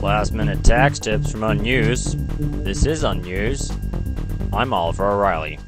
Last-minute tax tips from Unnews. This is Unnews. I'm Oliver O'Reilly.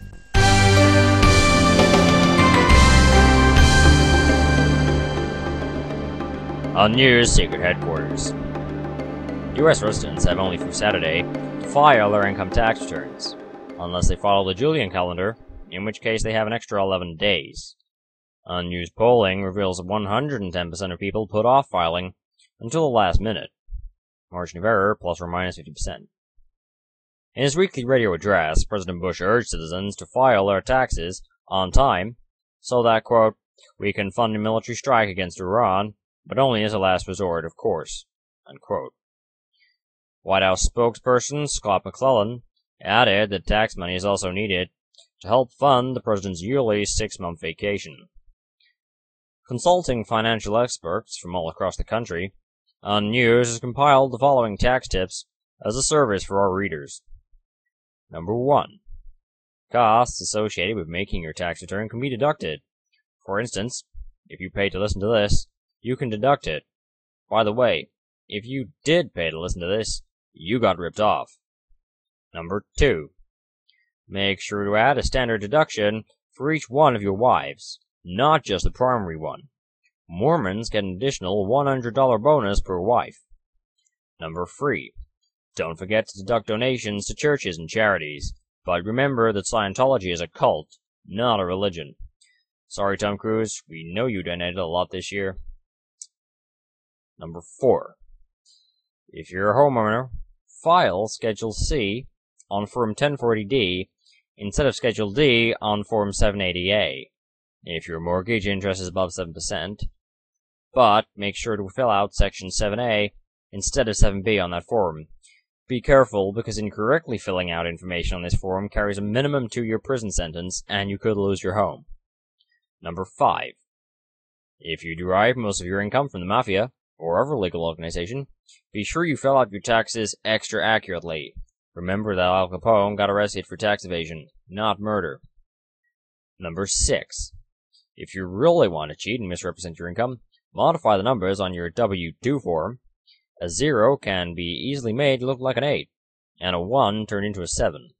Unnews Secret Headquarters. U.S. residents have only through Saturday to file their income tax returns, unless they follow the Julian calendar, in which case they have an extra 11 days. Unnews polling reveals that 110% of people put off filing until the last minute. Margin of error plus or minus 50%. In his weekly radio address, President Bush urged citizens to file their taxes on time so that, quote, we can fund a military strike against Iran, but only as a last resort, of course, unquote. White House spokesperson Scott McClellan added that tax money is also needed to help fund the president's yearly 6-month vacation. Consulting financial experts from all across the country, Unnews has compiled the following tax tips as a service for our readers. Number 1. Costs associated with making your tax return can be deducted. For instance, if you pay to listen to this, you can deduct it. By the way, if you did pay to listen to this, you got ripped off. Number 2. Make sure to add a standard deduction for each one of your wives, not just the primary one. Mormons get an additional $100 bonus per wife. Number 3. Don't forget to deduct donations to churches and charities, but remember that Scientology is a cult, not a religion. Sorry, Tom Cruise, we know you donated a lot this year. Number 4. If you're a homeowner, file Schedule C on Form 1040-D instead of Schedule D on Form 780-A. If your mortgage interest is above 7%, but make sure to fill out Section 7A instead of 7B on that form. Be careful, because incorrectly filling out information on this form carries a minimum 2-year prison sentence, and you could lose your home. Number 5. If you derive most of your income from the mafia, or other legal organization, be sure you fill out your taxes extra accurately. Remember that Al Capone got arrested for tax evasion, not murder. Number 6. If you really want to cheat and misrepresent your income, modify the numbers on your W-2 form. A 0 can be easily made to look like an 8, and a 1 turned into a 7.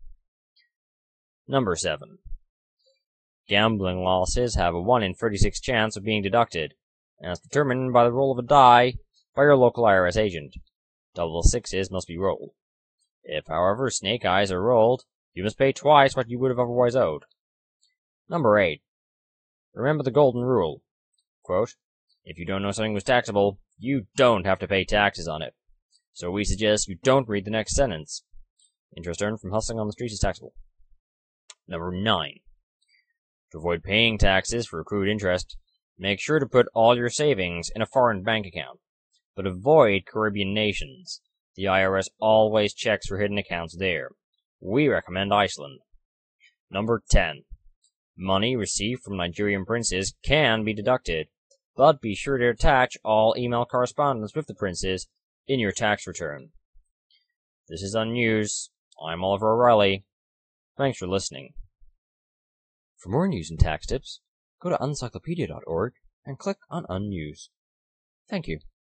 Number 7. Gambling losses have a 1 in 36 chance of being deducted, as determined by the roll of a die by your local IRS agent. Double sixes must be rolled. If, however, snake eyes are rolled, you must pay twice what you would have otherwise owed. Number 8. Remember the golden rule. Quote, if you don't know something was taxable, you don't have to pay taxes on it. So we suggest you don't read the next sentence. Interest earned from hustling on the streets is taxable. Number 9. To avoid paying taxes for accrued interest, make sure to put all your savings in a foreign bank account, but avoid Caribbean nations. The IRS always checks for hidden accounts there. We recommend Iceland. Number 10. Money received from Nigerian princes can be deducted, but be sure to attach all email correspondence with the princes in your tax return. This is Unnews. I'm Oliver O'Reilly. Thanks for listening. For more news and tax tips, go to uncyclopedia.org and click on Unnews. Thank you.